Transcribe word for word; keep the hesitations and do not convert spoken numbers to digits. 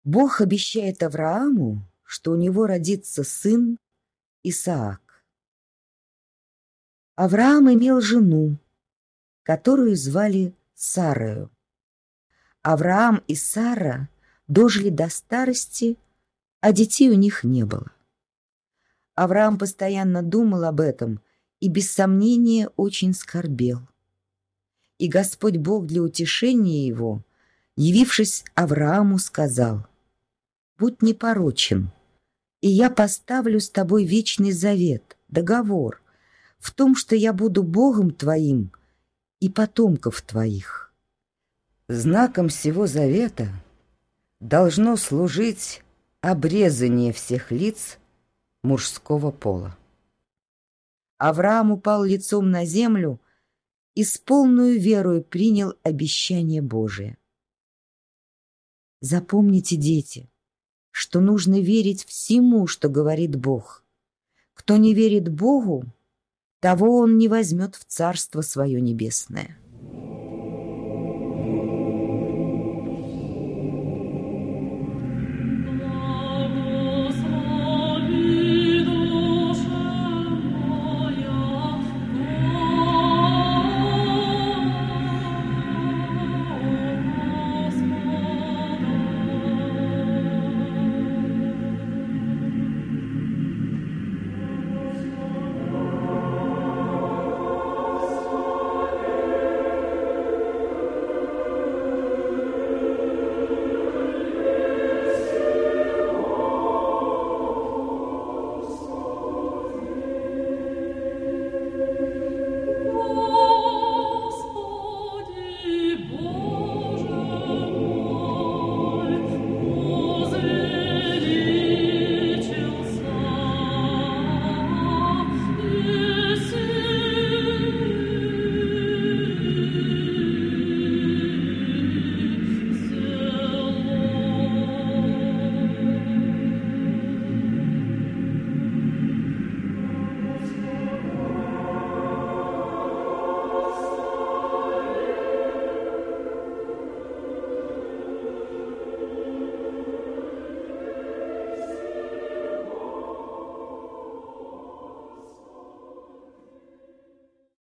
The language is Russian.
Бог обещает Аврааму, что у него родится сын Исаак. Авраам имел жену, которую звали Сарою. Авраам и Сара дожили до старости, а детей у них не было. Авраам постоянно думал об этом и без сомнения очень скорбел. И Господь Бог для утешения его, явившись Аврааму, сказал: «Будь непорочен, и я поставлю с тобой вечный завет, договор, в том, что я буду Богом твоим и потомков твоих». Знаком сего завета должно служить обрезание всех лиц мужского пола. Авраам упал лицом на землю и с полною верою принял обещание Божие. Запомните, дети, что нужно верить всему, что говорит Бог. Кто не верит Богу, того Он не возьмет в Царство Свое Небесное.